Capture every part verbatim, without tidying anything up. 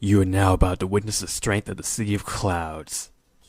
You are now about to witness the strength of the City of Clouds.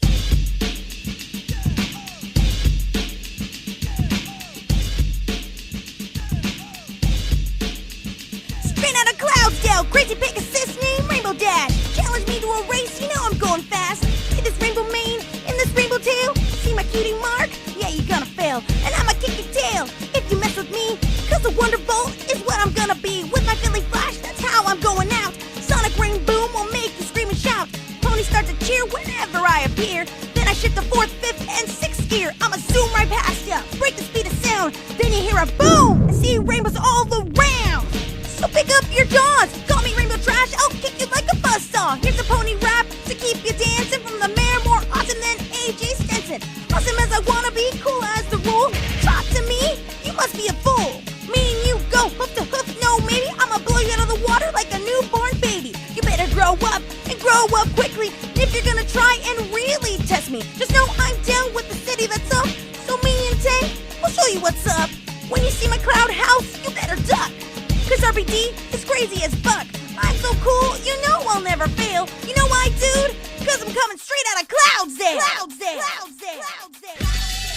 Straight out of Cloudsdale, crazy Pegasus named Rainbow Dash. Challenge me to a race, you know I'm going fast. See this rainbow mane and this rainbow tail? See my cutie mark? Yeah, you're gonna fail, and I'ma kick your tail if you mess with me. Cause the Wonderbolt is what I'm gonna be. With my Philly Flash, that's how I'm going out. Sonic Rain Boom will make you scream and shout. Ponies start to cheer whenever I appear. Then I shift to fourth, fifth, and sixth gear. I'ma zoom right past ya, break the speed of sound. Then you hear a boom, and see rainbows all around. So pick up your jaws, call me Rainbow Trash, I'll kick you like a buzzsaw. Here's a pony rap to keep you dancing. From the mayor, more awesome than A J Stenson. Awesome as I wanna be, cool as the rule. Talk to me, you must be a fool. Me and you go hoof to hoof, no maybe. I'ma blow you out of the water like a newborn baby. You better grow up and grow up quickly. And if you're gonna try and really test me, just know I'm down with the city that's up. So me and Tay, we'll show you what's up. When you see my cloud house, you better duck. Cause R B D is crazy as fuck. I'm so cool, you know I'll never fail. You know why, dude? Cause I'm coming straight out of Cloudsdale. Cloudsdale. Cloudsdale. Cloudsdale.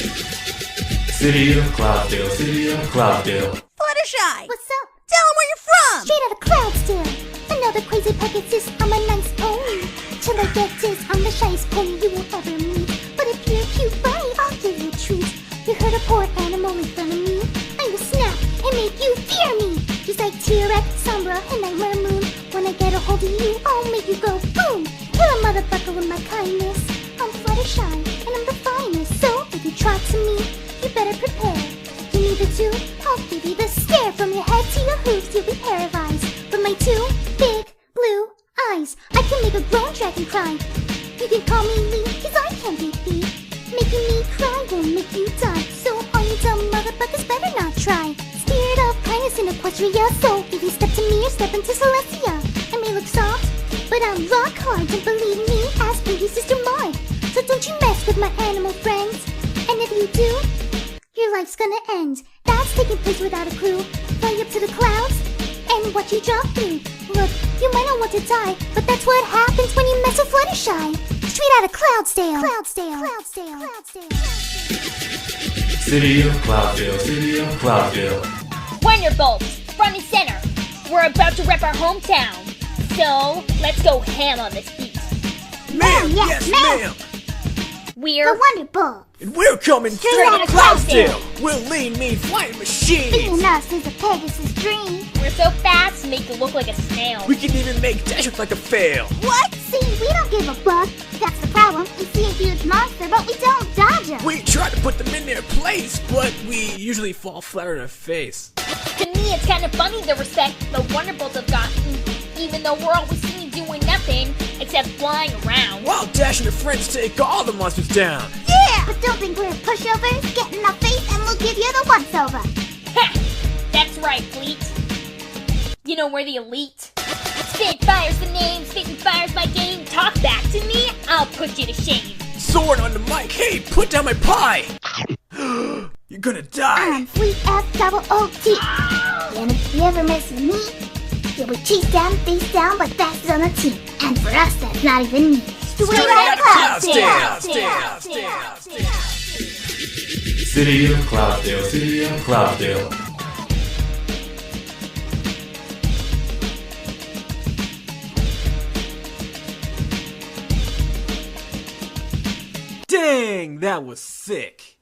City of Cloudsdale, City of Cloudsdale. Fluttershy, What's up? tell them where you're from. Straight out of Cloudsdale. Another crazy Pegasus, I'm a nice pony. Till I get this, I'm the shyest pony you will ever meet. But if you're cute, buddy, I'll give you a treat. You hurt a poor animal in front of me, I will snap and make you fear me. Just like T-Rex, Sombra, and Nightmare Moon. When I get a hold of you, I'll make you go boom. Kill a motherfucker with my kindness. I'm Fluttershy, and I'm the finest. So if you try to me, you better prepare. Give me the two, I'll give you the stare. From your head to your hooves, you'll be paralyzed. With my two big blue eyes, I can make a grown dragon cry. You can call me Lee, cause I can be beat. Making me cry won't make you die. So all you dumb motherfuckers better not try. Spirit of kindness in Equestria. So if you step to me or step into Celestia, I may look soft, but I'm rock hard. Don't believe me, ask Pinky Sister Maud. So don't you mess with my animal friends. And if you do, your life's gonna end. That's taking place without a clue. Fly up to the clouds and watch you drop through. Look, you might not want to die, but that's what happens when you mess with Fluttershy. Straight out of Cloudsdale. Cloudsdale. Cloudsdale. Cloudsdale. City of Cloudsdale, City of Cloudsdale. Wonderbolt, front and center. We're about to rep our hometown. So, let's go ham on this beat. Ma'am, yes, ma'am. We're The Wonderbolt. And we're coming straight Straight out outta of Cloudsdale. We're lean, mean flying machines. Being us is a Pegasus dream. we're so fast, make it look like a snail. We can even make Dash look like a fail. What? See, we don't give a fuck. That's the problem. We see a huge monster, but we don't dodge him. We try to put them in their place, but we usually fall flat on our face. To me, it's kind of funny the respect the Wonderbolts have gotten, even though we're always seen doing nothing except flying around. While Dash and her friends take all the monsters down. Yeah! But don't think we're pushovers. Get in our face and we'll give you the once-over. Ha! That's right, Fleet. You know, we're the elite. Spitfire's the name, Spitfire's my game. Talk back to me, I'll put you to shame. Sword on the mic. Hey, put down my pie. You're gonna die. I'm Fleet F double O T. And if you ever mess with me, you'll be chased down, face down, but fastest on the team. And for us, that's not even me. Straight, out of Cloudsdale. Cloudsdale. City of Cloudsdale, City of Cloudsdale. Dang, that was sick.